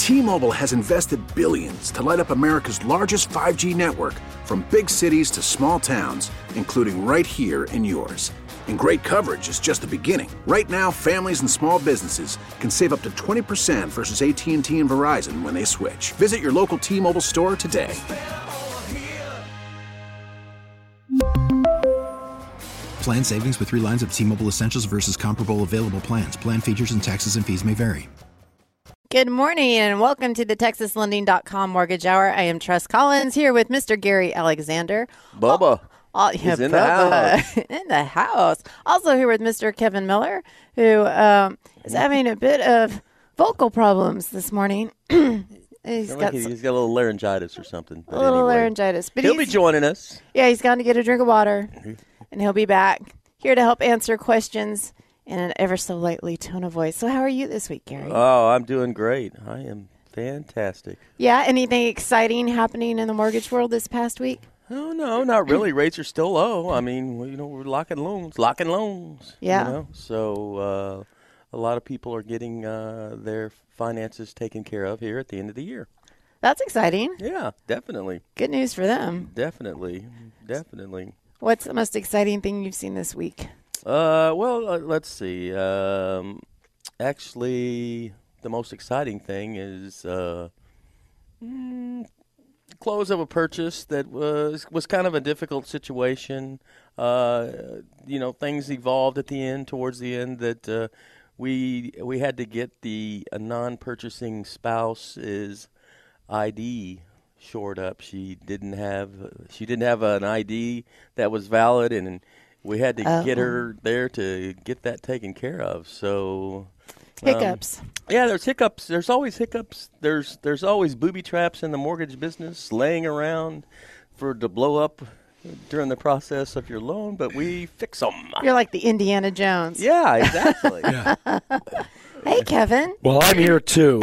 T-Mobile has invested billions to light up America's largest 5G network, from big cities to small towns, including right here in yours. And great coverage is just the beginning. Right now, families and small businesses can save up to 20% versus AT&T and Verizon when they switch. Visit your local T-Mobile store today. Plan savings with 3 lines of T-Mobile Essentials versus comparable available plans. Plan features and taxes and fees may vary. Good morning and welcome to the TexasLending.com Mortgage Hour. I am Tress Collins here with Mr. Gary Alexander. Bubba. He's in the house. In the house. Also here with Mr. Kevin Miller, who is having a bit of vocal problems this morning. He's got a little laryngitis or something. A little laryngitis. But he'll be joining us. Yeah, he's gone to get a drink of water, and he'll be back here to help answer questions in an ever so lightly tone of voice. So how are you this week, Gary? Oh, I'm doing great. I am fantastic. Yeah, anything exciting happening in the mortgage world this past week? Oh, no, not really. Rates are still low. I mean, we're locking loans. Yeah. So a lot of people are getting their finances taken care of here at the end of the year. That's exciting. Yeah, definitely. Good news for them. Definitely. What's the most exciting thing you've seen this week? Let's see. Actually, the most exciting thing is close of a purchase that was kind of a difficult situation. Things evolved at the end, towards the end, that we had to get a non-purchasing spouse's ID shored up. She didn't have an ID that was valid, and we had to get her there to get that taken care of. So hiccups. There's hiccups. There's always hiccups. There's always booby traps in the mortgage business laying around to blow up during the process of your loan, but we fix them. You're like the Indiana Jones. Yeah, exactly. Hey, Kevin. Well, I'm here too.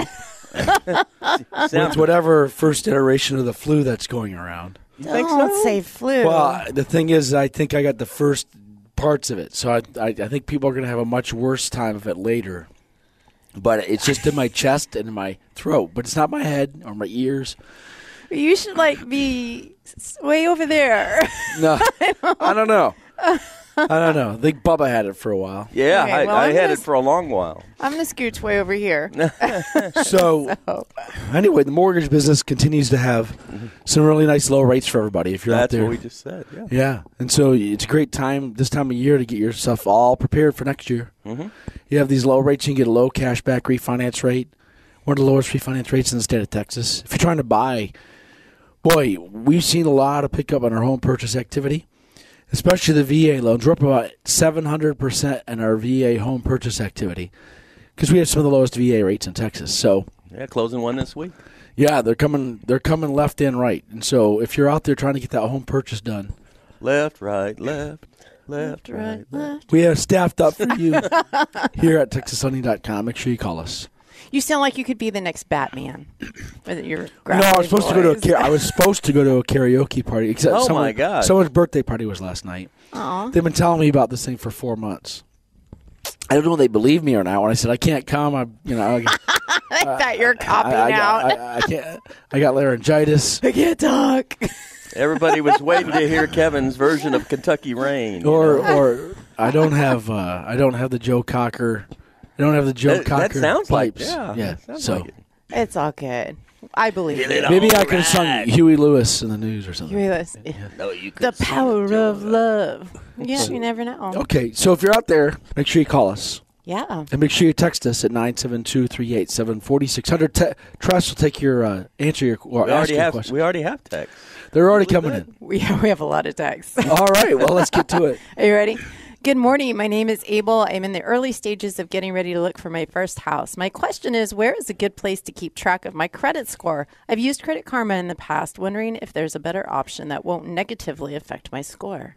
With whatever first iteration of the flu that's going around. You think so? Don't say flu. Well, the thing is, I think I got the first parts of it, so I think people are going to have a much worse time of it later. But it's just in my chest and in my throat, but it's not my head or my ears. You should be way over there. No, I don't know. I think Bubba had it for a while. Yeah, okay, I had it for a long while. I'm going to scooch way over here. So, anyway, the mortgage business continues to have some really nice low rates for everybody if you're out there. That's what we just said, yeah. Yeah, and so it's a great time this time of year to get yourself all prepared for next year. Mm-hmm. You have these low rates, you can get a low cashback refinance rate, one of the lowest refinance rates in the state of Texas. If you're trying to buy, boy, we've seen a lot of pickup on our home purchase activity. Especially the VA loans. We're up about 700% in our VA home purchase activity because we have some of the lowest VA rates in Texas. So closing one this week. Yeah, they're coming left and right. And so if you're out there trying to get that home purchase done, left, right, left, right. We have staffed up for you here at TexasLending.com. Make sure you call us. You sound like you could be the next Batman. I was supposed to go to I was supposed to go to a karaoke party. Except my God! Someone's birthday party was last night. Aww. They've been telling me about this thing for 4 months. I don't know if they believe me or not. When I said I can't come, I thought you're copying out. I can't. I got laryngitis. I can't talk. Everybody was waiting to hear Kevin's version of Kentucky Rain. Or I don't have the Joe Cocker. I don't have the Joe Cocker that sounds pipes. Yeah. So like it. It's all good. I believe it. Maybe I could have sung Huey Lewis in the news or something. Huey Lewis. Yeah. No, you could. The power of love. Yeah, you never know. Okay, so if you're out there, make sure you call us. Yeah. And make sure you text us at 972-387-4600. Trust will take your answer your or ask your question. We already have texts. They're already coming in. We have a lot of texts. All right, well, let's get to it. Are you ready? Good morning. My name is Abel. I'm in the early stages of getting ready to look for my first house. My question is, where is a good place to keep track of my credit score? I've used Credit Karma in the past, wondering if there's a better option that won't negatively affect my score.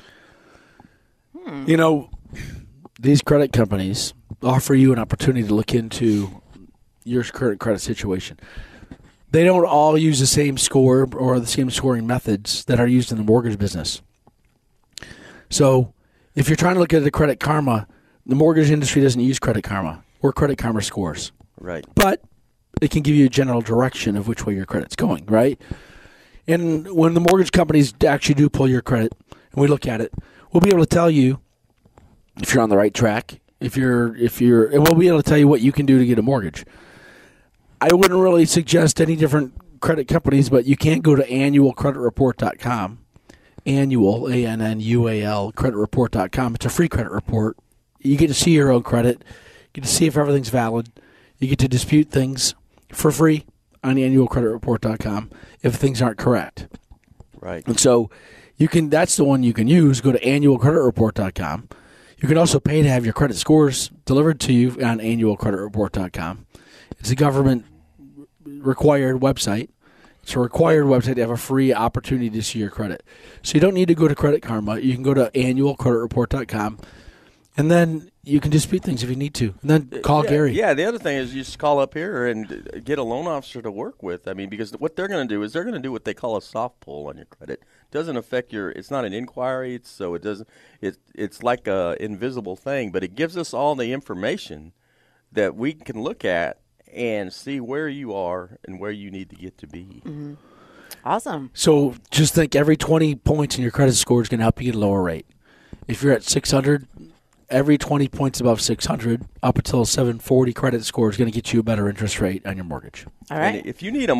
You know, these credit companies offer you an opportunity to look into your current credit situation. They don't all use the same score or the same scoring methods that are used in the mortgage business. So if you're trying to look at the Credit Karma, the mortgage industry doesn't use Credit Karma or Credit Karma scores. Right. But it can give you a general direction of which way your credit's going, right? And when the mortgage companies actually do pull your credit, and we look at it, we'll be able to tell you if you're on the right track, and we'll be able to tell you what you can do to get a mortgage. I wouldn't really suggest any different credit companies, but you can go to annualcreditreport.com. Annual, ANNUAL, creditreport.com. It's a free credit report. You get to see your own credit. You get to see if everything's valid. You get to dispute things for free on annualcreditreport.com if things aren't correct. Right. And so that's the one you can use. Go to annualcreditreport.com. You can also pay to have your credit scores delivered to you on annualcreditreport.com. It's a government-required website. It's a required website to have a free opportunity to see your credit. So you don't need to go to Credit Karma. You can go to annualcreditreport.com, and then you can dispute things if you need to. And then call Gary. Yeah, the other thing is you just call up here and get a loan officer to work with. I mean, because what they're going to do is they're going to do what they call a soft pull on your credit. It doesn't affect it's not an inquiry, so it doesn't. It's like a invisible thing, but it gives us all the information that we can look at and see where you are and where you need to get to be. Mm-hmm. Awesome. So just think every 20 points in your credit score is going to help you get a lower rate. If you're at 600, every 20 points above 600 up until 740 credit score is going to get you a better interest rate on your mortgage. All right. And if you need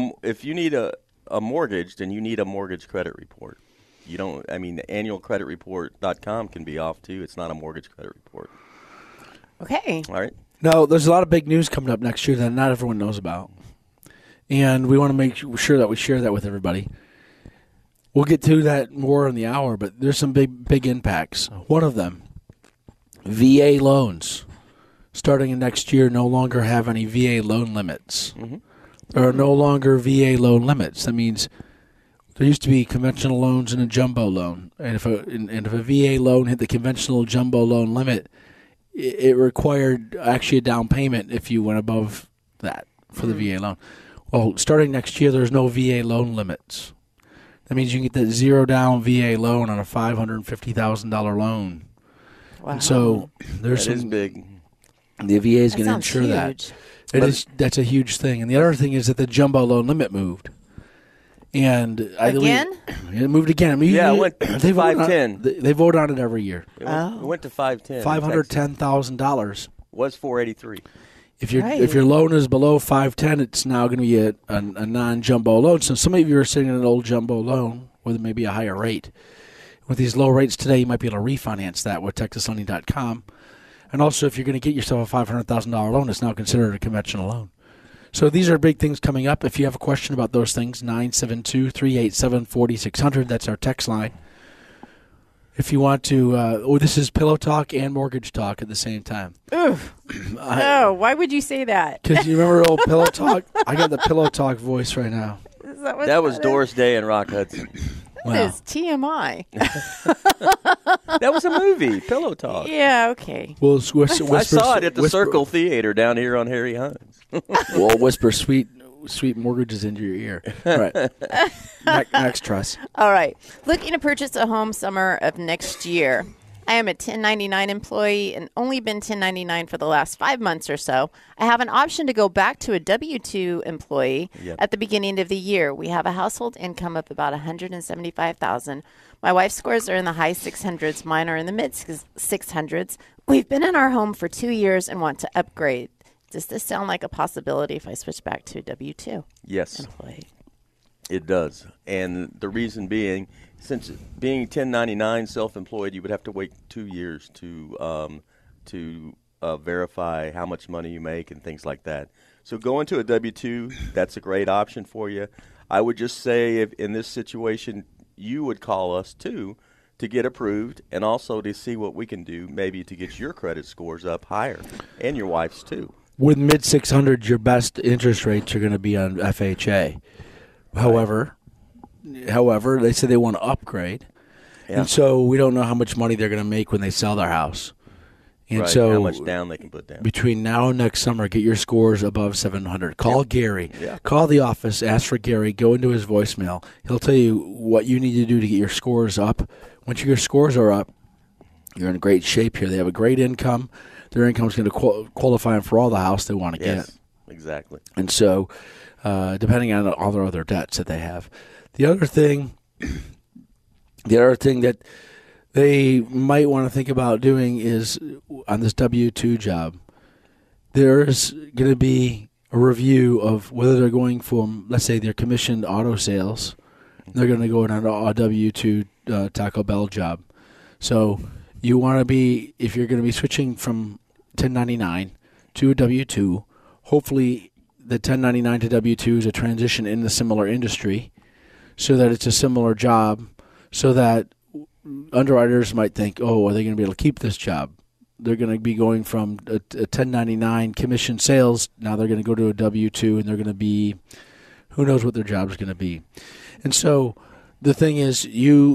a mortgage, then you need a mortgage credit report. You don't. I mean, the annualcreditreport.com can be off too. It's not a mortgage credit report. Okay. All right. Now, there's a lot of big news coming up next year that not everyone knows about. And we want to make sure that we share that with everybody. We'll get to that more in the hour, but there's some big impacts. One of them, VA loans. Starting in next year, no longer have any VA loan limits. Mm-hmm. There are no longer VA loan limits. That means there used to be conventional loans and a jumbo loan. And if a VA loan hit the conventional jumbo loan limit, it required actually a down payment if you went above that for the VA loan. Well, starting next year, there's no VA loan limits. That means you can get that zero down VA loan on a $550,000 loan. Wow. And so that is big. The VA is going to insure huge. that. That's a huge thing. And the other thing is that the jumbo loan limit moved. And it moved again. I mean, it went to 510. They vote on it every year. It went to 510. $510,000 was $483. If your loan is below 510, it's now going to be a non-jumbo loan. So some of you are sitting in an old jumbo loan with maybe a higher rate. With these low rates today, you might be able to refinance that with TexasLending.com. And also, if you're going to get yourself a $500,000 loan, it's now considered a conventional loan. So these are big things coming up. If you have a question about those things, 972-387-4600. That's our text line. If you want to, this is Pillow Talk and Mortgage Talk at the same time. Oof. No, why would you say that? Because you remember old Pillow Talk? I got the Pillow Talk voice right now. That was Doris Day and Rock Hudson. That is TMI. That was a movie, Pillow Talk. Yeah, okay. Well, I saw it at the Circle Theater down here on Harry Hines. We'll whisper sweet mortgages into your ear. All right. Next, Truss. All right. Looking to purchase a home summer of next year. I am a 1099 employee and only been 1099 for the last 5 months or so. I have an option to go back to a W-2 employee at the beginning of the year. We have a household income of about $175,000. My wife's scores are in the high 600s. Mine are in the mid 600s. We've been in our home for 2 years and want to upgrade. Does this sound like a possibility if I switch back to a W-2 employee? It does. And the reason being, since being 1099 self-employed, you would have to wait 2 years to verify how much money you make and things like that. So going to a W-2, that's a great option for you. I would just say if in this situation, you would call us too to get approved and also to see what we can do maybe to get your credit scores up higher and your wife's too. With mid 600s, your best interest rates are going to be on FHA. However, they say they want to upgrade, and so we don't know how much money they're going to make when they sell their house. And so how much down they can put down. Between now and next summer, get your scores above 700. Call Gary. Yeah. Call the office. Ask for Gary. Go into his voicemail. He'll tell you what you need to do to get your scores up. Once your scores are up, you're in great shape here. They have a great income. Their income is going to qualify them for all the house they want to get. Exactly. And so, depending on all their other debts that they have. The other thing that they might want to think about doing is on this W-2 job, there's going to be a review of whether they're going from, let's say, their commissioned auto sales. They're going to go on a W-2 Taco Bell job. So you want to be, if you're going to be switching from 1099 to a W-2, hopefully the 1099 to W-2 is a transition in the similar industry so that it's a similar job, so that underwriters might think, oh, are they going to be able to keep this job? They're going to be going from a 1099 commission sales, now they're going to go to a W-2, and they're going to be, who knows what their job is going to be. And so the thing is,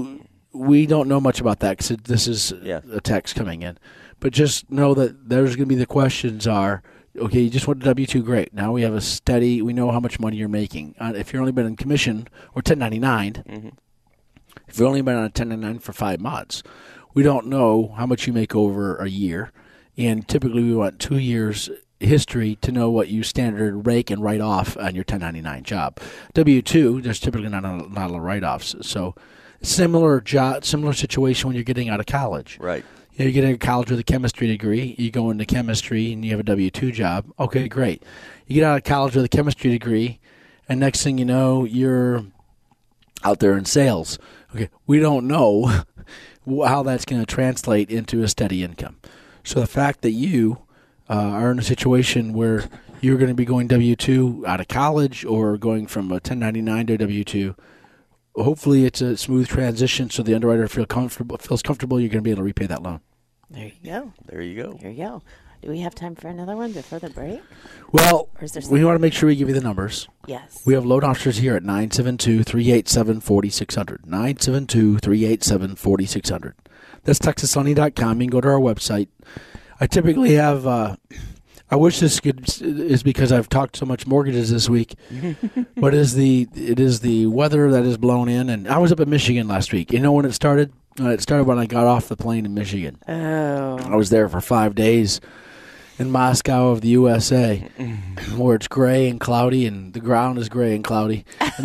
we don't know much about that because this is a text coming in. But just know that there's going to be the questions are, okay, you just went to W-2, great. Now we have a steady, we know how much money you're making. If you've only been in commission or 1099, if you've only been on a 1099 for 5 months, we don't know how much you make over a year. And typically we want 2 years history to know what you standard rake and write off on your 1099 job. W-2, there's typically not a lot of write-offs. So similar situation when you're getting out of college. Right. You're getting out of college with a chemistry degree. You go into chemistry and you have a W-2 job. Okay, great. You get out of college with a chemistry degree, and next thing you know, you're out there in sales. Okay, we don't know how that's going to translate into a steady income. So the fact that you are in a situation where you're going to be going W-2 out of college or going from a 1099 to a W-2, hopefully it's a smooth transition so the underwriter feels comfortable you're going to be able to repay that loan. There you go. There you go. There you go. Do we have time for another one before the break? Well, we want to make sure we give you the numbers. Yes. We have loan officers here at 972-387-4600. 972-387-4600. That's TexasLending.com. You can go to our website. I typically have, I wish this is because I've talked so much mortgages this week, but it is the weather that is blown in. And I was up in Michigan last week. You know when it started? It started when I got off the plane in Michigan. Oh. I was there for 5 days in Moscow of the USA, where it's gray and cloudy, and the ground is gray and cloudy.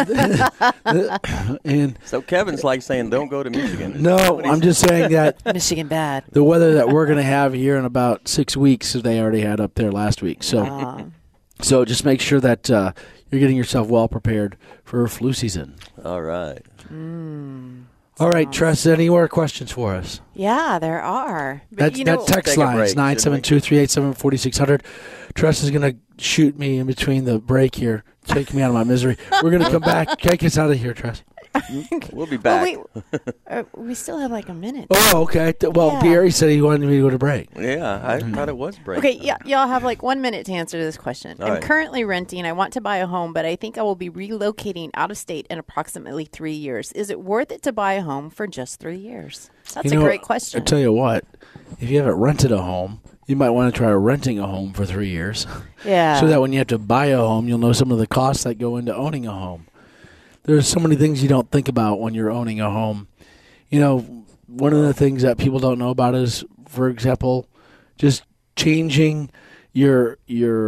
And so Kevin's like saying, don't go to Michigan. No, I'm just saying that Michigan bad. The weather that we're going to have here in about 6 weeks, they already had up there last week. So, so just make sure that you're getting yourself well prepared for flu season. All right. All right, Tress, any more questions for us? Yeah, there are. That text line is 972-387-4600. Tress is going to shoot me in between the break here, take me out of my misery. We're going to come back. Take us out of here, Tress. We'll be back. We still have like a minute. Oh, okay. Well, Gary said he wanted me to go to break. Yeah, I thought it was break. Okay, y'all have like 1 minute to answer this question. I'm currently renting. I want to buy a home, but I think I will be relocating out of state in approximately 3 years. Is it worth it to buy a home for just 3 years? That's a great question. I tell you what, if you haven't rented a home, you might want to try renting a home for 3 years. Yeah. So that when you have to buy a home, you'll know some of the costs that go into owning a home. There's so many things you don't think about when you're owning a home. You know, one of the things that people don't know about is, for example, just changing your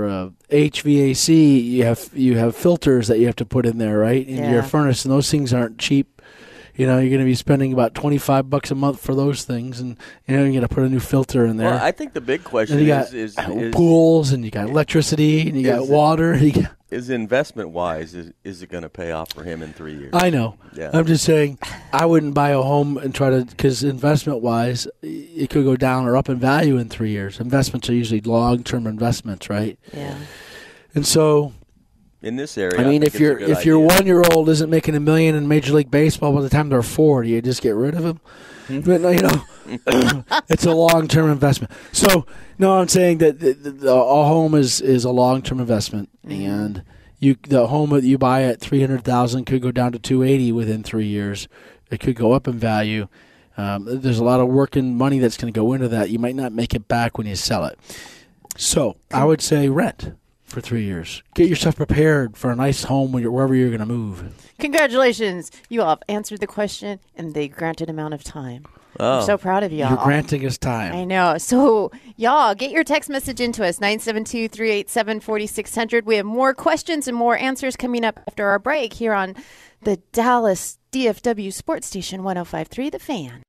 HVAC. You have filters that you have to put in there, right, in your furnace, and those things aren't cheap. You know, you're going to be spending about $25 a month for those things, and you're going to put a new filter in there. Well, I think the big question is pools, and you got electricity, and you got water. Is investment-wise, is it going to pay off for him in 3 years? I know. Yeah. I'm just saying I wouldn't buy a home and try to, because investment-wise, it could go down or up in value in 3 years. Investments are usually long-term investments, right? Yeah. And so, in this area, I mean, if your 1-year-old isn't making $1 million in Major League Baseball by the time they're 4, do you just get rid of him? But you know, it's a long-term investment. So, no, I'm saying that a home is a long-term investment, and the home that you buy at $300,000 could go down to $280,000 within 3 years. It could go up in value. There's a lot of work and money that's going to go into that. You might not make it back when you sell it. So, I would say rent for 3 years. Get yourself prepared for a nice home wherever you're going to move. Congratulations. You all have answered the question in the granted amount of time. I'm so proud of y'all. You're granting us time. I know. So, y'all, get your text message into us, 972-387-4600. We have more questions and more answers coming up after our break here on the Dallas DFW Sports Station 105.3 The Fan.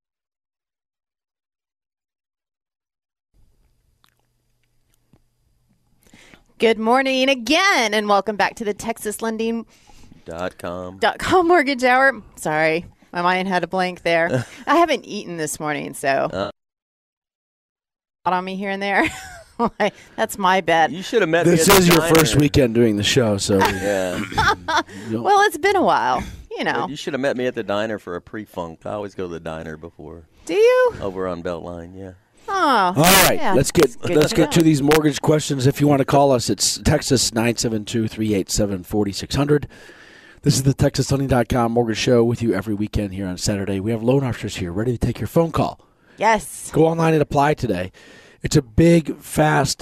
Good morning again, and welcome back to the TexasLending.com Mortgage Hour. Sorry, my mind had a blank there. I haven't eaten this morning, so on me here and there. That's my bad. You should have met me. This is your first weekend doing the show, so yeah. Well, it's been a while, You should have met me at the diner for a pre-funk. I always go to the diner before. Do you? Over on Beltline, yeah. Oh, all right, yeah. let's get to these mortgage questions. If you want to call us, it's Texas 972-387-4600. This is the TexasLending.com Mortgage Show with you every weekend here on Saturday. We have loan officers here ready to take your phone call. Yes. Go online and apply today. It's a big, fast.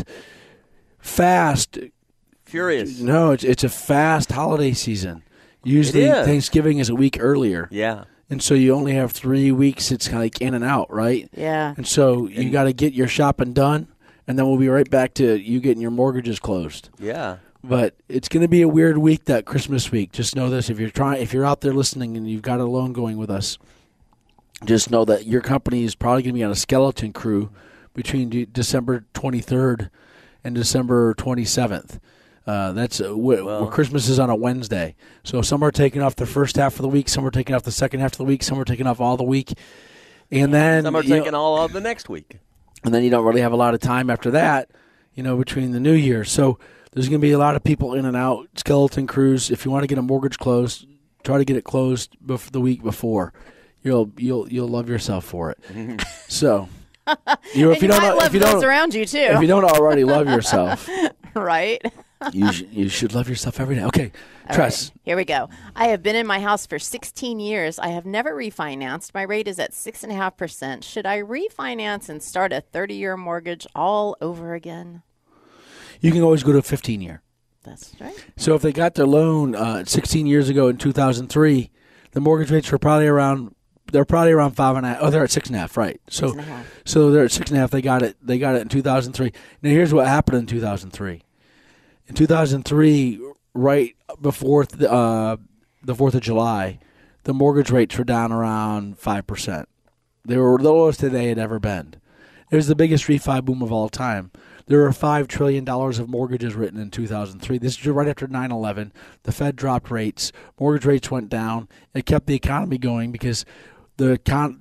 Furious. No, it's a fast holiday season. Usually Thanksgiving is a week earlier. Yeah. And so you only have 3 weeks. It's kind of like in and out, right? Yeah. And so you got to get your shopping done, and then we'll be right back to you getting your mortgages closed. Yeah. But it's going to be a weird week, that Christmas week. Just know this: if you're out there listening and you've got a loan going with us, just know that your company is probably going to be on a skeleton crew between December 23rd and December 27th. That's Christmas is on a Wednesday. So some are taking off the first half of the week, some are taking off the second half of the week, some are taking off all the week. And then some are taking all of the next week. And then you don't really have a lot of time after that, between the new year. So there's going to be a lot of people in and out, skeleton crews. If you want to get a mortgage closed, try to get it closed the week before. You'll love yourself for it. So if you don't love those around you too. If you don't already love yourself. Right. You should love yourself every day. Okay, Tress. Right, here we go. I have been in my house for 16 years. I have never refinanced. My rate is at 6.5%. Should I refinance and start a 30-year mortgage all over again? You can always go to a 15-year. That's right. So if they got their loan 16 years ago in 2003, the mortgage rates were probably around. They're probably around 5.5. Oh, they're at 6.5, right? So they're at 6.5. They got it in 2003. Now here's what happened in 2003. In 2003, right before the 4th of July, the mortgage rates were down around 5%. They were the lowest that they had ever been. It was the biggest refi boom of all time. There were $5 trillion of mortgages written in 2003. This is right after 9/11. The Fed dropped rates. Mortgage rates went down. It kept the economy going because the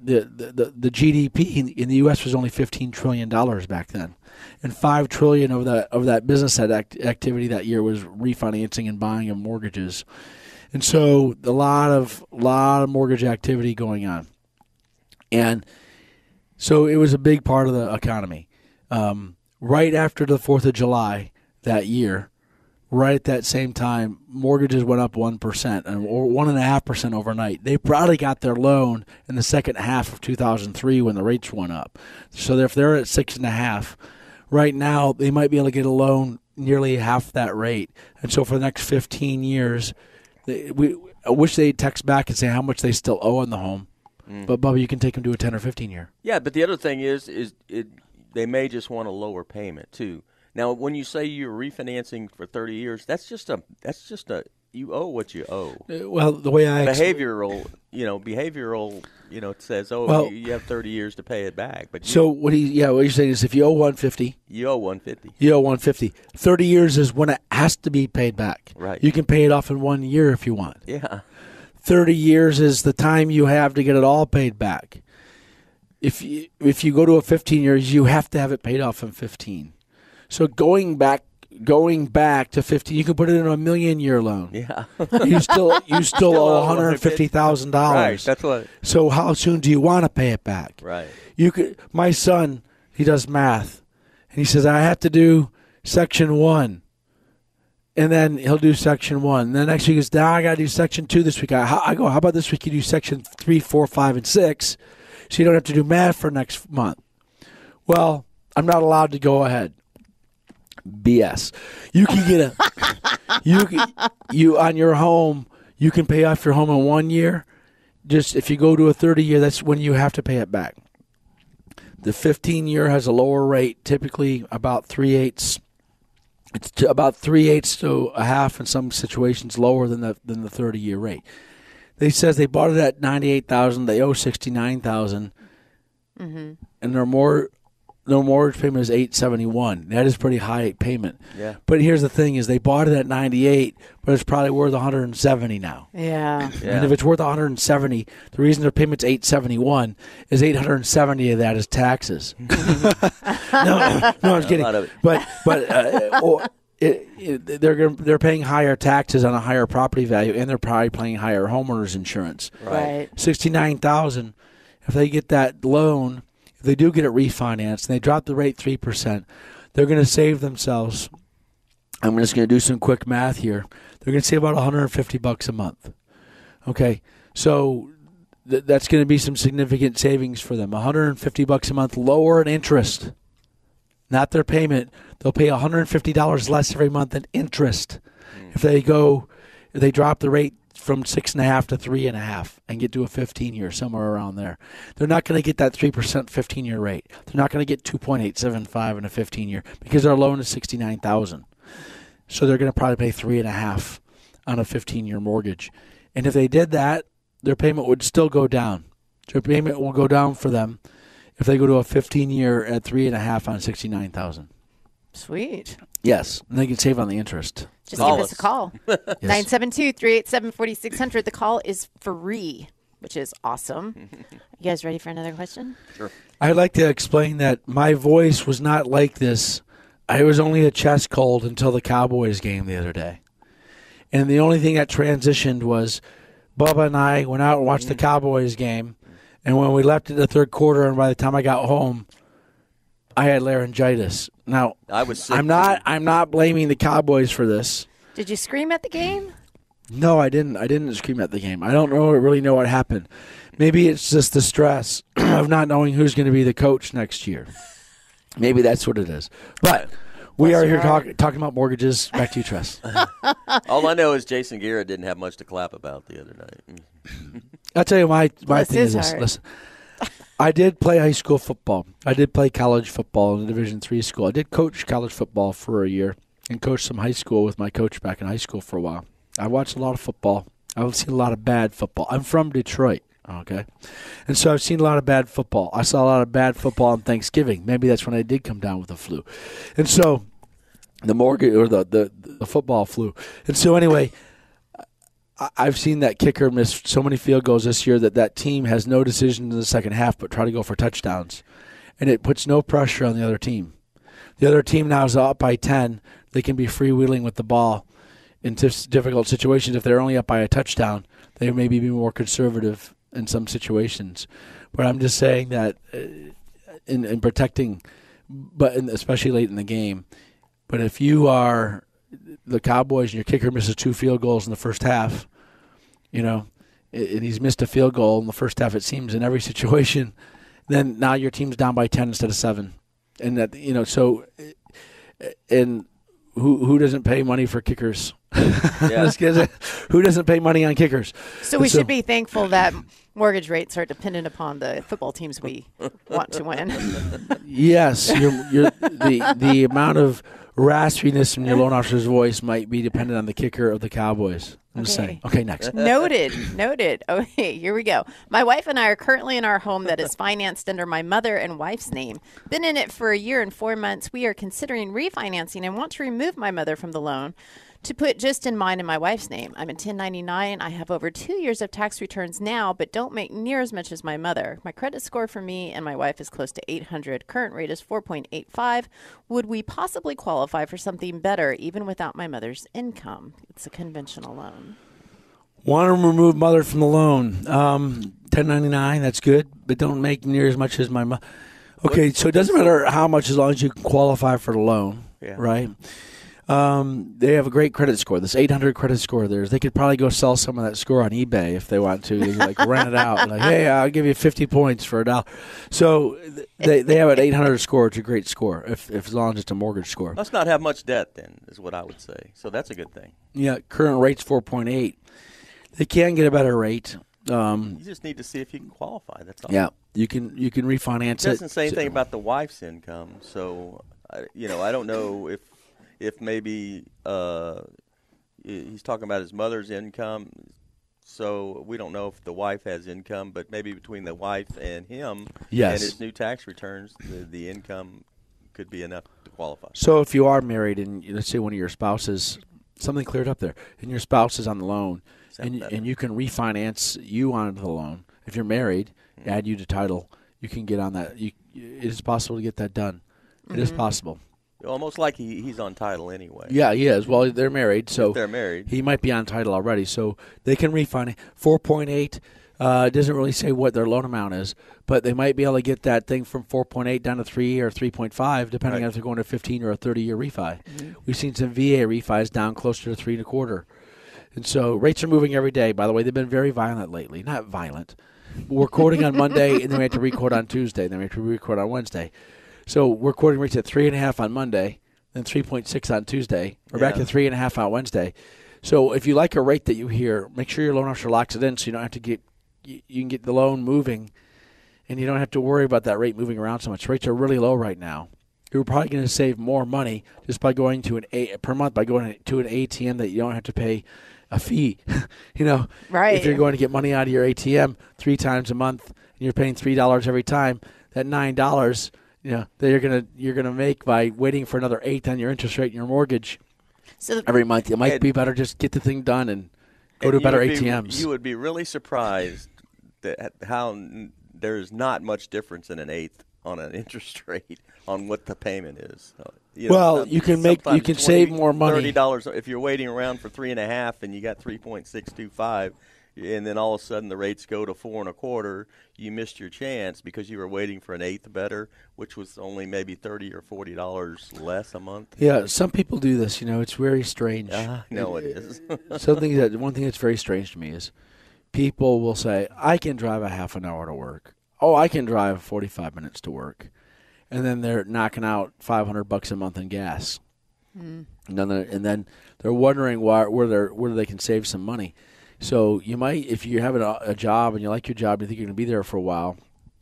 GDP in the U.S. was only $15 trillion back then. And $5 trillion of that business activity that year was refinancing and buying of mortgages. And so a lot of mortgage activity going on. And so it was a big part of the economy. Right after the 4th of July that year, right at that same time, mortgages went up 1% or 1.5% overnight. They probably got their loan in the second half of 2003 when the rates went up. So if they're at 6.5%, right now they might be able to get a loan nearly half that rate. And so for the next 15 years, I wish they'd text back and say how much they still owe on the home. But, Bubba, you can take them to a 10 or 15 year. Yeah, but the other thing is they may just want a lower payment too. Now, when you say you're refinancing for 30 years, that's just a you owe what you owe. Well, the way behavioral says, you have 30 years to pay it back. But what you're saying is if you owe $150, you owe $150. You owe $150. 30 years is when it has to be paid back. Right. You can pay it off in 1 year if you want. Yeah. 30 years is the time you have to get it all paid back. If you go to a 15 years, you have to have it paid off in 15. So going back to 15, you can put it in a $1 million loan. Yeah. you still owe $150,000. Right. That's what. So how soon do you want to pay it back? Right. My son, he does math, and he says I have to do section 1. And then he'll do section 1. And then next week he goes, now I got to do section 2 this week. I go, how about this week you do section 3, 4, 5, and 6, so you don't have to do math for next month. Well, I'm not allowed to go ahead. BS. You can get you on your home, you can pay off your home in 1 year. Just if you go to a 30 year, that's when you have to pay it back. The 15-year has a lower rate, typically about 3/8. It's about 3/8 to a half in some situations lower than the 30-year rate. They says they bought it at $98,000. They owe $69,000, and their mortgage payment is $871. That is pretty high payment. Yeah. But here's the thing: is they bought it at $98, but it's probably worth $170 now. Yeah. And if it's worth $170, the reason their payment's $871 is $870 of that is taxes. no, I'm kidding. They're paying higher taxes on a higher property value, and they're probably paying higher homeowners insurance. Right. $69,000. If they get that loan, if they do get it refinanced and they drop the rate 3%, they're going to save themselves. I'm just going to do some quick math here. They're going to save about $150 a month. Okay, so that's going to be some significant savings for them. $150 a month lower in interest, not their payment. They'll pay $150 less every month in interest if they drop the rate from 6.5 to 3.5 and get to a 15-year, somewhere around there. They're not going to get that 3% 15-year rate. They're not going to get 2.875 in a 15-year because their loan is $69,000. So they're going to probably pay 3.5 on a 15-year mortgage. And if they did that, their payment would still go down. Their payment will go down for them if they go to a 15-year at 3.5 on $69,000. Sweet. Yes, and they can save on the interest. Just give us a call. 972-387-4600. The call is free, which is awesome. You guys ready for another question? Sure. I'd like to explain that my voice was not like this. I was only a chest cold until the Cowboys game the other day. And the only thing that transitioned was Bubba and I went out and watched the Cowboys game. And when we left in the third quarter, and by the time I got home, I had laryngitis. Now, I was sick I'm not blaming the Cowboys for this. Did you scream at the game? No, I didn't. I didn't scream at the game. I don't really know what happened. Maybe it's just the stress of not knowing who's going to be the coach next year. Maybe that's what it is. But we are here talking about mortgages. Back to you, Tress. All I know is Jason Garrett didn't have much to clap about the other night. I'll tell you my thing is this. Listen, I did play high school football. I did play college football in a Division III school. I did coach college football for a year and coached some high school with my coach back in high school for a while. I watched a lot of football. I've seen a lot of bad football. I'm from Detroit, okay? And so I've seen a lot of bad football. I saw a lot of bad football on Thanksgiving. Maybe that's when I did come down with the flu. And so the football flu. And so anyway, I've seen that kicker miss so many field goals this year that team has no decision in the second half but try to go for touchdowns. And it puts no pressure on the other team. The other team now is up by 10. They can be freewheeling with the ball in difficult situations. If they're only up by a touchdown, they may be more conservative in some situations. But I'm just saying that in protecting, especially late in the game, but if you are the Cowboys and your kicker misses 2 field goals in the first half, and he's missed a field goal in the first half, it seems, in every situation, then now your team's down by 10 instead of 7. And that, and who doesn't pay money for kickers? Yeah. Who doesn't pay money on kickers? So we should be thankful that mortgage rates are dependent upon the football teams we want to win. Yes, the amount of raspiness in your loan officer's voice might be dependent on the kicker of the Cowboys. I'm just saying. Okay, next. Noted. Okay, here we go. My wife and I are currently in our home that is financed under my mother and wife's name. Been in it for a year and 4 months. We are considering refinancing and want to remove my mother from the loan to put just in mine and my wife's name. I'm a 1099. I have over 2 years of tax returns now, but don't make near as much as my mother. My credit score for me and my wife is close to 800. Current rate is 4.85. Would we possibly qualify for something better even without my mother's income? It's a conventional loan. Want to remove mother from the loan. 1099, that's good, but don't make near as much as my mother. Okay, so it doesn't matter how much as long as you can qualify for the loan, right? They have a great credit score. This 800 credit score of theirs. They could probably go sell some of that score on eBay if they want to. They could rent it out. Like, hey, I'll give you 50 points for $1. So they have an 800 score. It's a great score if as long as it's a mortgage score. Let's not have much debt then, is what I would say. So that's a good thing. Yeah, current rate's 4.8. They can get a better rate. You just need to see if you can qualify. That's all. Yeah. You can refinance It doesn't say anything about the wife's income, so I don't know if maybe he's talking about his mother's income. So we don't know if the wife has income, but maybe between the wife and him and his new tax returns, the income could be enough to qualify. So if you are married and let's say one of your spouses, something cleared up there, and your spouse is on the loan, and you can refinance you onto the loan. If you're married, add you to title, you can get on that. It is possible to get that done. It is possible. Almost like he's on title anyway. Yeah, he is. Well, they're married, so if they're married, he might be on title already. So they can refinance 4.8. Doesn't really say what their loan amount is, but they might be able to get that thing from 4.8 down to 3 or 3.5, depending on if they're going to 15 or a 30-year refi. We've seen some VA refis down closer to 3 1/4, and so rates are moving every day. By the way, they've been very violent lately. Not violent. We're quoting on Monday, and then we have to record on Tuesday, then we have to record on Wednesday. So we're quoting rates at 3.5 on Monday, then 3.6 on Tuesday. We're back to 3.5 on Wednesday. So if you like a rate that you hear, make sure your loan officer locks it in so you don't have to get. You can get the loan moving, and you don't have to worry about that rate moving around so much. Rates are really low right now. You're probably going to save more money just by going to per month by going to an ATM that you don't have to pay a fee. Right. If you're going to get money out of your ATM 3 times a month and you're paying $3 every time, that $9, that you're gonna make by waiting for another 8 on your interest rate and your mortgage every month. It might be better just get the thing done and go to better ATMs. You would be really surprised that how there's not much difference in an eighth on an interest rate on what the payment is. You can save more money. $30 if you're waiting around for 3.5 and you got 3.625, and then all of a sudden the rates go to 4 1/4. You missed your chance because you were waiting for an eighth better, which was only maybe $30 or $40 less a month. Yeah, some people do this. It's very strange. No, it is. One thing that's very strange to me is people will say, "I can drive a half an hour to work." Oh, I can drive 45 minutes to work, and then they're knocking out $500 a month in gas, and then they're wondering where they can save some money. So you might, if you're having a job and you like your job, you think you're going to be there for a while,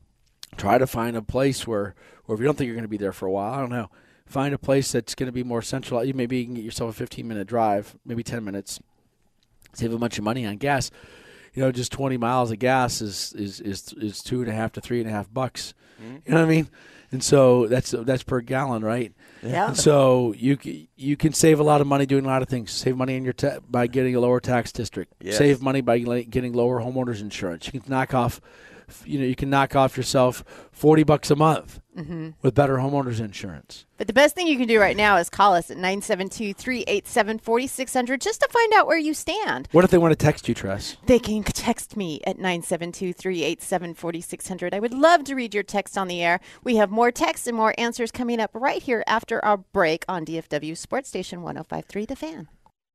try to find a place or if you don't think you're going to be there for a while, I don't know, find a place that's going to be more central. Maybe you can get yourself a 15-minute drive, maybe 10 minutes, save a bunch of money on gas. Just 20 miles of gas is $2.5 to $3.5. You know what I mean? And so that's per gallon, right? Yeah. And so you can save a lot of money doing a lot of things. Save money in by getting a lower tax district. Yes. Save money by getting lower homeowners insurance. You can knock off yourself $40 a month with better homeowners insurance. But the best thing you can do right now is call us at 972-387-4600 just to find out where you stand. What if they want to text you, Tress? They can text me at 972-387-4600. I would love to read your text on the air. We have more texts and more answers coming up right here after our break on DFW Sports Station 105.3 The Fan.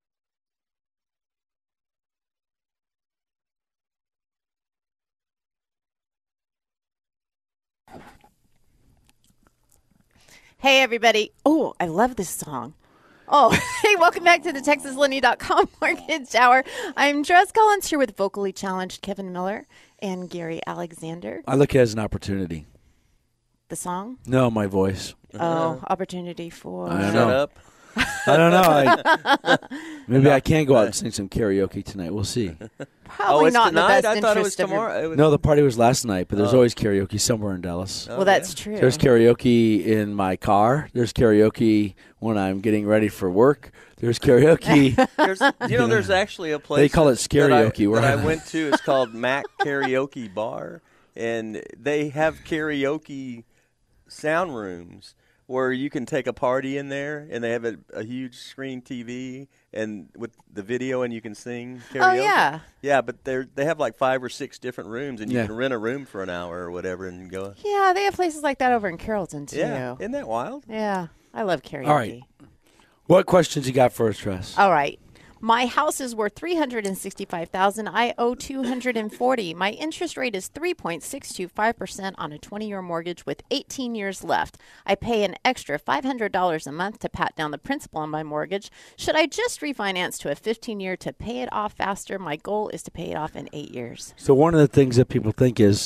Hey, everybody. Oh, I love this song. Oh, hey, welcome back to the TexasLending.com Mortgage Hour. I'm Tress Collins here with vocally challenged Kevin Miller and Gary Alexander. I look at it as an opportunity. The song? No, my voice. Oh, opportunity for... I don't Shut know. up. I don't know. Maybe I can go out and sing some karaoke tonight. We'll see. Probably it's not in the tonight? best I thought it was interest of your... tomorrow. No, the party was last night, but there's always karaoke somewhere in Dallas. Well, that's true. There's karaoke in my car. There's karaoke when I'm getting ready for work. There's karaoke. There's actually a place. They call it Scarioke. That I went to. It's called Mac Karaoke Bar, and they have karaoke sound rooms where you can take a party in there, and they have a huge screen TV and with the video, and you can sing karaoke. Oh, yeah. Yeah, but they have like 5 or 6 different rooms, and you can rent a room for an hour or whatever and go. Yeah, they have places like that over in Carrollton, too. Yeah, isn't that wild? Yeah, I love karaoke. All right. What questions you got for us, Tress? All right. My house is worth $365,000. I owe $240,000. My interest rate is 3.625% on a 20-year mortgage with 18 years left. I pay an extra $500 a month to pat down the principal on my mortgage. Should I just refinance to a 15-year to pay it off faster? My goal is to pay it off in 8 years. So one of the things that people think is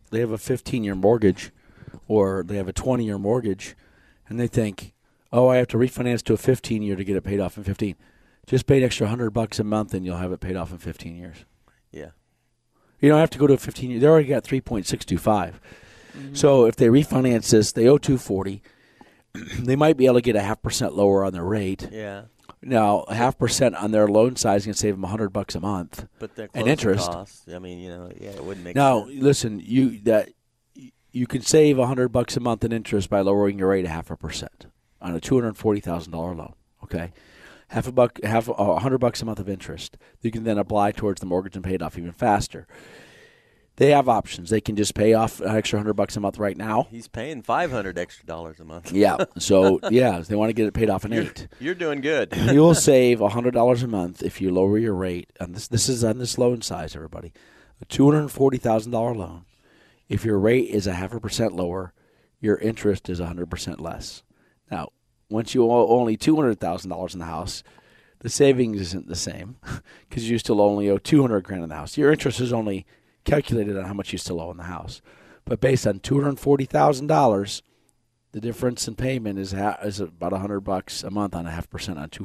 they have a 15-year mortgage or they have a 20-year mortgage, and they think, oh, I have to refinance to a 15-year to get it paid off in 15. Just pay an extra $100 a month, and you'll have it paid off in 15 years. Yeah. You don't have to go to a 15 year. They already got 3.625. Mm-hmm. So if they refinance this, they owe $240. They might be able to get a 0.5% lower on their rate. Yeah. Now, 0.5% on their loan size can save them $100 a month. But their and interest. Costs, I mean, it wouldn't make now, sense. Listen, you can save $100 a month in interest by lowering your rate 0.5% on a $240,000 loan. Okay. $100 a month of interest. You can then apply towards the mortgage and pay it off even faster. They have options. They can just pay off an extra $100 a month right now. He's paying $500 extra a month. Yeah. So they want to get it paid off in 8. You're doing good. You will save $100 a month if you lower your rate. And this is on this loan size, everybody. A $240,000 loan. If your rate is 0.5% lower, your interest is 100% less. Now, once you owe only $200,000 in the house, the savings isn't the same because you still only owe $200,000 in the house. Your interest is only calculated on how much you still owe in the house. But based on $240,000, the difference in payment is about $100 a month on 0.5% on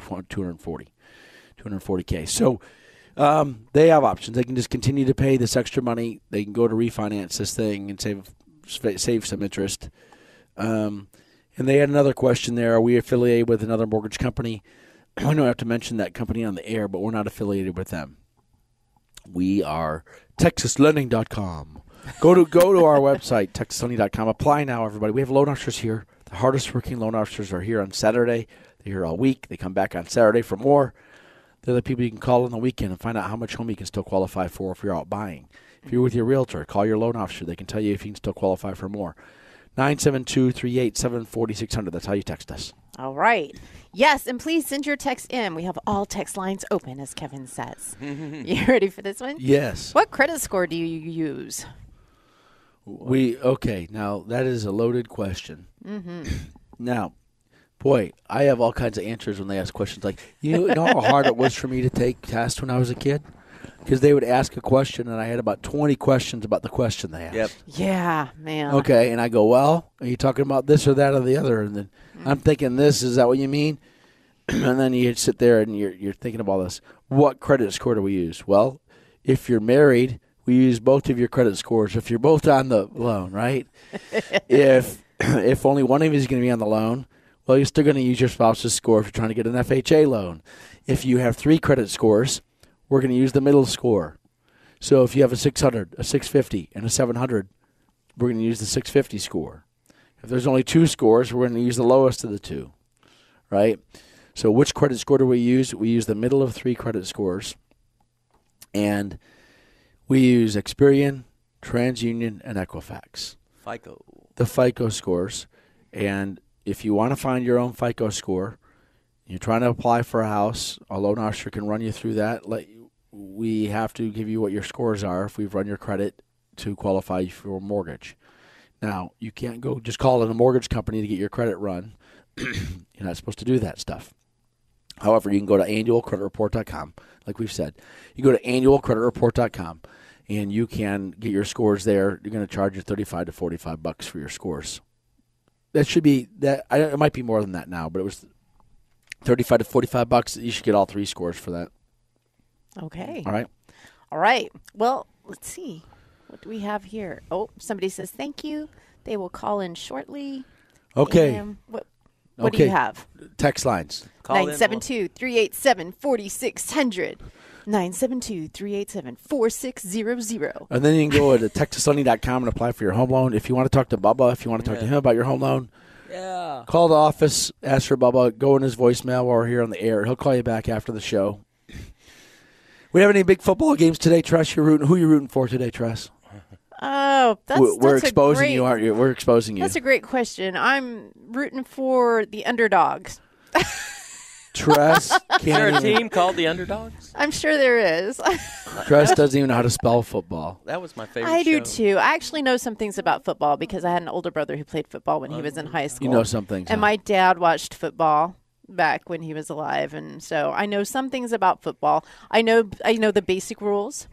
240K. So they have options. They can just continue to pay this extra money. They can go to refinance this thing and save some interest. And they had another question there. Are we affiliated with another mortgage company? I don't have to mention that company on the air, but we're not affiliated with them. We are TexasLending.com. Go to our website, TexasLending.com. Apply now, everybody. We have loan officers here. The hardest working loan officers are here on Saturday. They're here all week. They come back on Saturday for more. They're the people you can call on the weekend and find out how much home you can still qualify for if you're out buying. If you're with your realtor, call your loan officer. They can tell you if you can still qualify for more. 972-387-4600. That's how you text us. All right. Yes, and please send your text in. We have all text lines open, as Kevin says. You ready for this one? Yes. What credit score do you use? Okay, now that is a loaded question. Mm-hmm. Now, boy, I have all kinds of answers when they ask questions like, you know how hard it was for me to take tests when I was a kid? Because they would ask a question, and I had about 20 questions about the question they asked. Yep. Yeah, man. Okay, and I go, well, are you talking about this or that or the other? And then I'm thinking this, is that what you mean? And then you sit there and you're thinking of all this. What credit score do we use? Well, if you're married, we use both of your credit scores. If you're both on the loan, right? If only one of you is going to be on the loan, well, you're still going to use your spouse's score if you're trying to get an FHA loan. If you have 3 credit scores, we're going to use the middle score. So if you have a 600, a 650, and a 700, we're going to use the 650 score. If there's only 2 scores, we're going to use the lowest of the 2, right? So which credit score do we use? We use the middle of 3 credit scores, and we use Experian, TransUnion, and Equifax. FICO. The FICO scores. And if you want to find your own FICO score, you're trying to apply for a house, a loan officer can run you through that. We have to give you what your scores are if we've run your credit to qualify you for a mortgage. Now, you can't go just call in a mortgage company to get your credit run. You're not supposed to do that stuff. However, you can go to annualcreditreport.com, like we've said. You go to annualcreditreport.com, and you can get your scores there. You're going to charge you $35 to $45 for your scores. That should be that. It might be more than that now, but it was $35 to $45. You should get all 3 scores for that. Okay. All right. Well, let's see. What do we have here? Oh, somebody says thank you. They will call in shortly. Okay. What do you have? Text lines. 972-387-4600. 972-387-4600. And then you can go to TexasLending.com and apply for your home loan. If you want to talk to Bubba, if you want to talk to him about your home loan, call the office, ask for Bubba, go in his voicemail while we're here on the air. He'll call you back after the show. We have any big football games today, Tress? Who are you rooting for today, Tress? Oh, we're exposing you, aren't you? We're exposing you. That's a great question. I'm rooting for the underdogs. Tress can't. Is there a team called the Underdogs? I'm sure there is. Tress doesn't even know how to spell football. That was my favorite I do show. too. I actually know some things about football because I had an older brother who played football when he was in high school. You know some things. And my dad watched football back when he was alive, and so I know some things about football. I know the basic rules.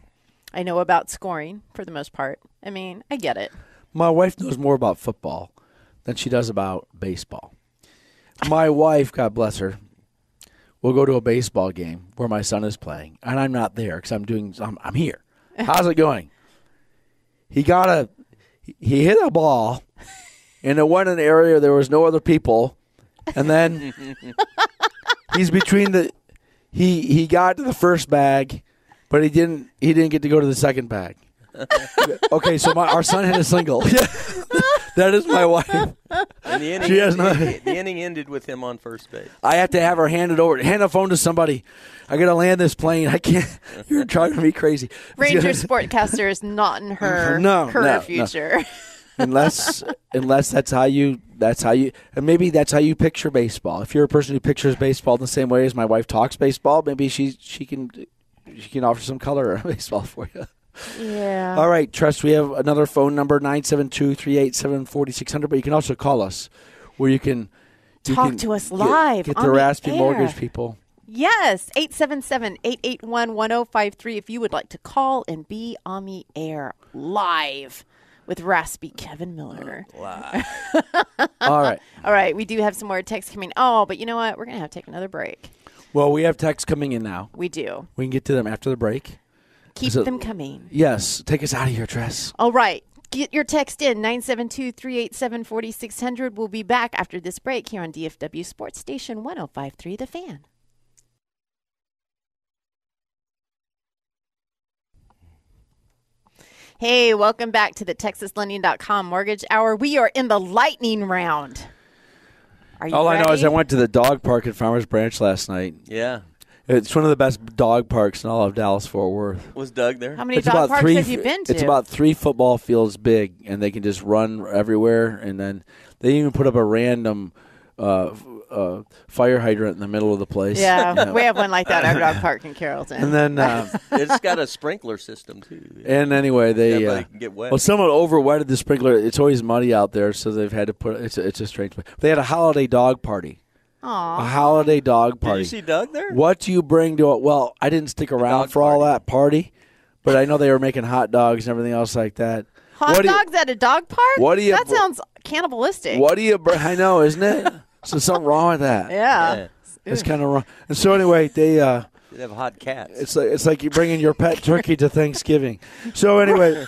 I know about scoring for the most part. I mean, I get it. My wife knows more about football than she does about baseball. My wife, God bless her, will go to a baseball game where my son is playing, and I'm not there because I'm here. How's it going? He hit a ball, and it went in an area there was no other people, and then he's between he got to the first bag, but he didn't get to go to the second bag. Okay, so our son hit a single. That is my wife. And the inning ended with him on first base. I have to have her hand the phone to somebody. I got to land this plane. I can't. You're driving me crazy. Ranger Sportcaster is not in her career future. No. Unless that's how you, and maybe that's how you picture baseball. If you're a person who pictures baseball in the same way as my wife talks baseball, maybe she can offer some color of baseball for you. Yeah. All right, Tress, we have another phone number, 972-387-4600, but you can also call us where you can talk to us live get on the raspy air. mortgage people. Yes, 877-881-1053 if you would like to call and be on the air live with raspy Kevin Miller. Wow. All right. All right, we do have some more texts coming. Oh, but you know what? We're going to have to take another break. Well, we have texts coming in now. We do. We can get to them after the break. Keep them coming. Yes. Take us out of here, Tress. All right. Get your text in, 972-387-4600. We'll be back after this break here on DFW Sports Station 105.3 The Fan. Hey, welcome back to the TexasLending.com Mortgage Hour. We are in the lightning round. Are you All ready? I know is I went to the dog park at Farmers Branch last night. Yeah. It's one of the best dog parks in all of Dallas-Fort Worth. Was Doug there? How many dog parks have you been to? It's about 3 football fields big, and they can just run everywhere. And then they even put up a random fire hydrant in the middle of the place. Yeah, we have one like that at our dog park in Carrollton. And then It's got a sprinkler system, too. and anyway, they can get wet. well, someone over-wetted the sprinkler. It's always muddy out there, so they've had to put it's a strange place. They had a holiday dog party. Aww. A holiday dog party. Did you see Doug there? What do you bring to it? Well, I didn't stick around for all that party, but I know they were making hot dogs and everything else like that. Hot dogs at a dog park? That sounds cannibalistic. What do you I know, isn't it? So something wrong with that. Yeah. It's kind of wrong. And so anyway, they They have hot cats. it's like you bringing your pet turkey to Thanksgiving. So anyway,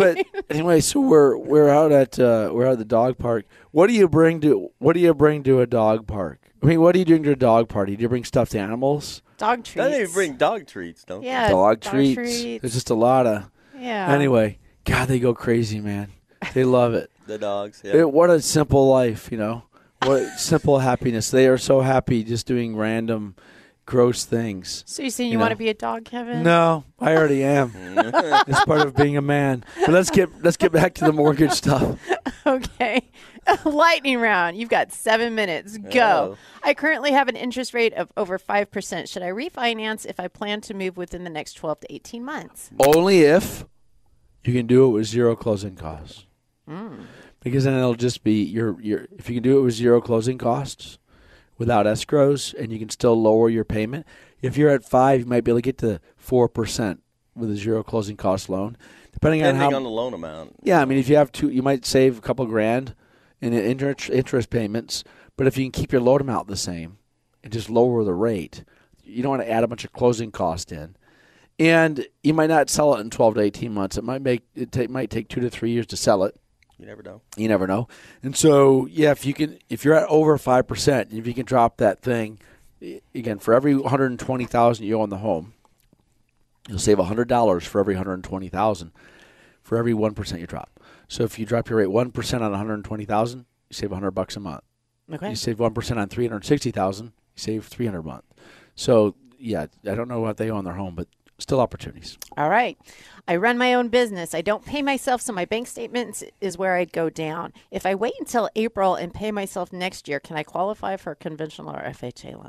so we're out at the dog park. What do you bring to a dog park? I mean, what do you bring to a dog party? Do you bring stuffed animals? Dog treats. Then they bring dog treats, don't they? Yeah, Dog treats. There's just a lot of. Yeah. Anyway, God, they go crazy, man. They love it. The dogs, yeah. What a simple life, you know. What simple happiness. They are so happy just doing random, gross things. So you're saying you want to be a dog, Kevin? No, I already am. It's part of being a man. But let's get back to the mortgage stuff. Okay. Lightning round. You've got 7 minutes. Go. I currently have an interest rate of over 5%. Should I refinance if I plan to move within the next 12 to 18 months? Only if you can do it with zero closing costs. Because then it'll just be if you can do it with zero closing costs without escrows and you can still lower your payment. If you're at 5, you might be able to get to 4% with a zero closing cost loan. Depending on the loan amount. Yeah, I mean, if you have you might save a couple grand in interest payments, but if you can keep your loan amount the same and just lower the rate, you don't want to add a bunch of closing cost in. And you might not sell it in 12 to 18 months. It might take 2 to 3 years to sell it. You never know. You never know. And so, yeah, if you're at over 5%, if you can drop that thing, again, for every $120,000 you owe on the home, you'll save $100 for every $120,000 for every 1% you drop. So if you drop your rate 1% on $120,000, you save $100 a month. Okay. You save 1% on $360,000, you save $300 a month. So, yeah, I don't know what they owe on their home, but still opportunities. All right. I run my own business. I don't pay myself, so my bank statements is where I'd go down. If I wait until April and pay myself next year, can I qualify for a conventional or FHA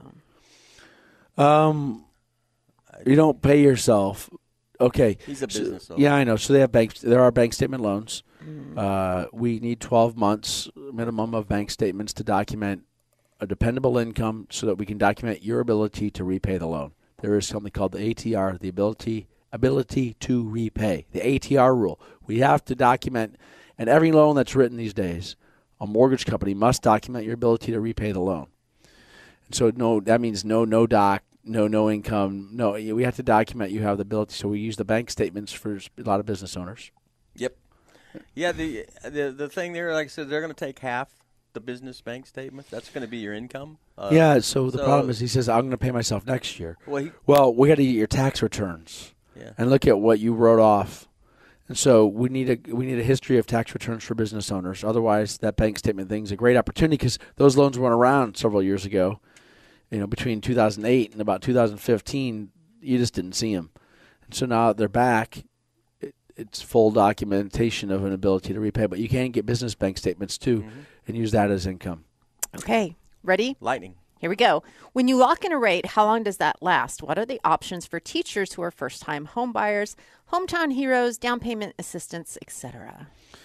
loan? You don't pay yourself. Okay. He's a business owner. Yeah, I know. So there are bank statement loans. We need 12 months minimum of bank statements to document a dependable income so that we can document your ability to repay the loan. There is something called the ATR, the ability ability to repay, the ATR rule. We have to document, and every loan that's written these days, a mortgage company must document your ability to repay the loan. And so that means no doc, no income. No, we have to document you have the ability. So we use the bank statements for a lot of business owners. Yep. Yeah, the thing there, like I said, they're going to take half the business bank statements. That's going to be your income. So the problem is he says, I'm going to pay myself next year. Well, we got to get your tax returns yeah. and look at what you wrote off. And so we need a history of tax returns for business owners. Otherwise, that bank statement thing's a great opportunity because those loans went around several years ago. Between 2008 and about 2015, you just didn't see them. And so now they're back. It's full documentation of an ability to repay. But you can get business bank statements, too, and use that as income. Okay. Ready? Lightning. Here we go. When you lock in a rate, how long does that last? What are the options for teachers who are first-time home buyers, hometown heroes, down payment assistance, etc.?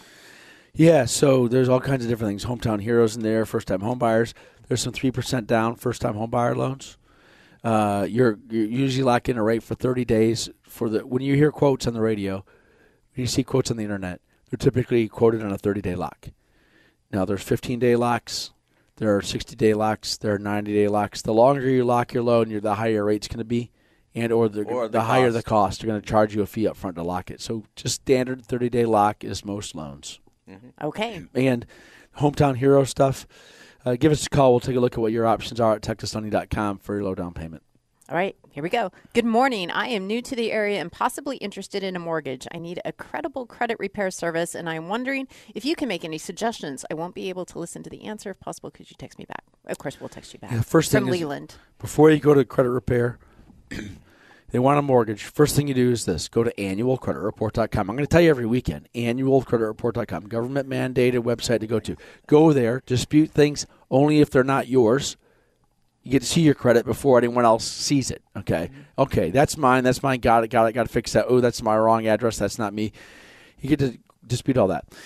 Yeah, so there's all kinds of different things. Hometown heroes in there, first-time home buyers. There's some 3% down first-time home buyer loans. You're usually lock in a rate for 30 days. When you hear quotes on the radio, when you see quotes on the internet, they're typically quoted on a 30-day lock. Now, there's 15-day locks. There are 60-day locks. There are 90-day locks. The longer you lock your loan, the higher your rate's going to be, or the higher the cost. They're going to charge you a fee up front to lock it. So just standard 30-day lock is most loans. Mm-hmm. Okay. And hometown hero stuff, give us a call. We'll take a look at what your options are at TexasLending.com for your low down payment. All right, here we go. Good morning. I am new to the area and possibly interested in a mortgage. I need a credible credit repair service, and I'm wondering if you can make any suggestions. I won't be able to listen to the answer. If possible, could you text me back? Of course, we'll text you back. Yeah, first thing From is, Leland. Before you go to credit repair, they want a mortgage. First thing you do is this. Go to annualcreditreport.com. I'm going to tell you every weekend, annualcreditreport.com, government-mandated website to go to. Go there, dispute things only if they're not yours. You get to see your credit before anyone else sees it. Okay. Okay, that's mine. Got it. Got to fix that. Oh, that's my wrong address. That's not me. You get to dispute all that.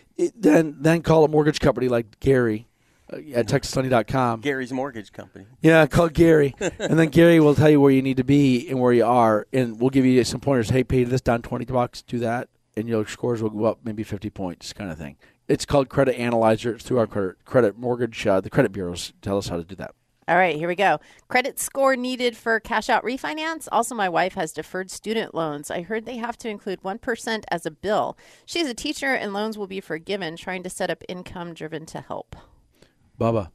Then call a mortgage company like Gary at TexasLending.com. Gary's Mortgage Company. Yeah, call Gary. And then Gary will tell you where you need to be and where you are. And we'll give you some pointers. Hey, pay this down $20, do that. And your scores will go up maybe 50 points kind of thing. It's called Credit Analyzer. It's through our credit mortgage. The credit bureaus tell us how to do that. All right, here we go. Credit score needed for cash out refinance. Also, my wife has deferred student loans. I heard they have to include 1% as a bill. She's a teacher and loans will be forgiven, trying to set up income driven to help. Bubba.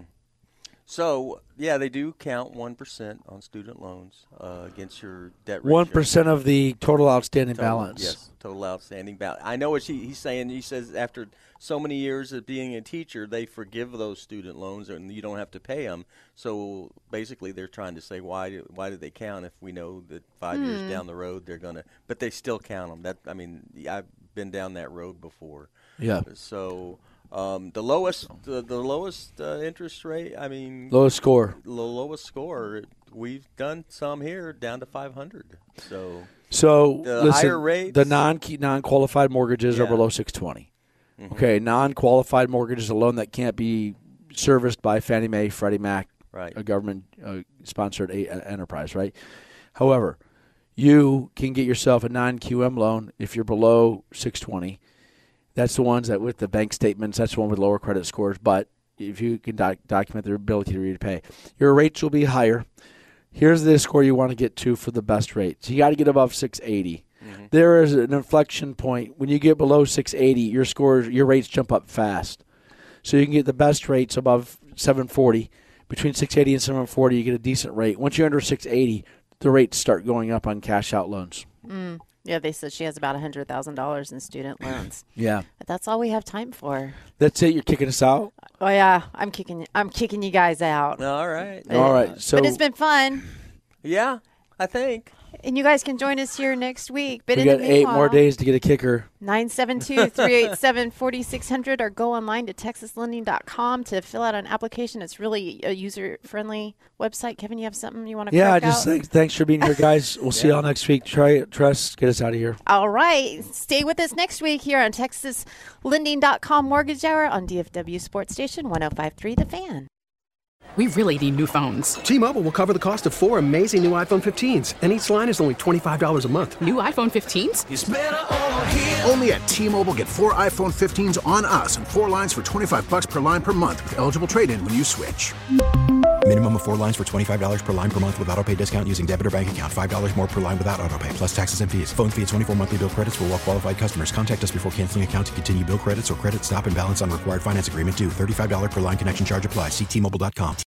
So, yeah, they do count 1% on student loans against your debt ratio. 1% of the total outstanding balance. Yes, total outstanding balance. I know what he's saying. He says after so many years of being a teacher, they forgive those student loans and you don't have to pay them. So basically they're trying to say why do they count if we know that 5 years down the road they're going to – but they still count them. I've been down that road before. Yeah. So – the lowest interest rate, lowest score. The lowest score, we've done some here down to 500. So the listen, higher rates, the non-qualified mortgages are below 620. Mm-hmm. Okay, non-qualified mortgage is a loan that can't be serviced by Fannie Mae, Freddie Mac, right. A government-sponsored enterprise, right? However, you can get yourself a non-QM loan if you're below 620. That's the ones that with the bank statements, that's the one with lower credit scores. But if you can document their ability to repay, your rates will be higher. Here's the score you want to get to for the best rate. So you got to get above 680. Mm-hmm. There is an inflection point. When you get below 680, your rates jump up fast. So you can get the best rates above 740. Between 680 and 740, you get a decent rate. Once you're under 680, the rates start going up on cash out loans. Yeah, they said she has about $100,000 in student loans. Yeah. But that's all we have time for. That's it? You're kicking us out? Oh, yeah. I'm kicking you guys out. All right. All right. So, but it's been fun. Yeah, I think. And you guys can join us here next week. But we got 8 more days to get a kicker. 972-387-4600 or go online to TexasLending.com to fill out an application. It's really a user-friendly website. Kevin, you have something you want to crack out? Thanks for being here, guys. We'll see y'all next week. Trust, get us out of here. All right. Stay with us next week here on TexasLending.com Mortgage Hour on DFW Sports Station 105.3 The Fan. We really need new phones. T-Mobile will cover the cost of 4 amazing new iPhone 15s, and each line is only $25 a month. New iPhone 15s? It's better over here. Only at T-Mobile, get 4 iPhone 15s on us and 4 lines for $25 per line per month with eligible trade-in when you switch. Minimum of 4 lines for $25 per line per month with autopay discount using debit or bank account. $5 more per line without autopay, plus taxes and fees. Phone fee at 24 monthly bill credits for well-qualified customers. Contact us before canceling account to continue bill credits or credit stop and balance on required finance agreement due. $35 per line connection charge applies. See T-Mobile.com.